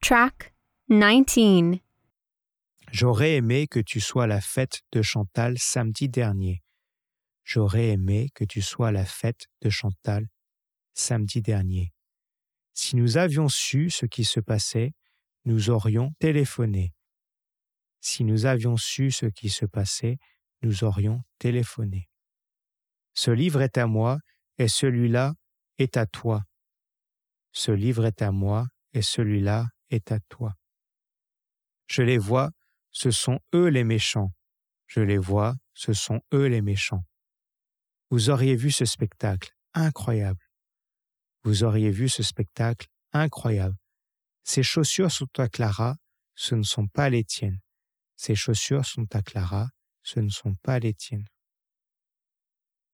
Track 19. J'aurais aimé que tu sois à la fête de Chantal samedi dernier. J'aurais aimé que tu sois à la fête de Chantal samedi dernier. Si nous avions su ce qui se passait, nous aurions téléphoné. Si nous avions su ce qui se passait, nous aurions téléphoné. Ce livre est à moi et celui-là est à toi. Ce livre est à moi et celui-là est à toi. Je les vois, ce sont eux les méchants. Je les vois, ce sont eux les méchants. Vous auriez vu ce spectacle incroyable. Vous auriez vu ce spectacle incroyable. Ces chaussures sont à Clara, ce ne sont pas les tiennes. Ces chaussures sont à Clara, ce ne sont pas les tiennes.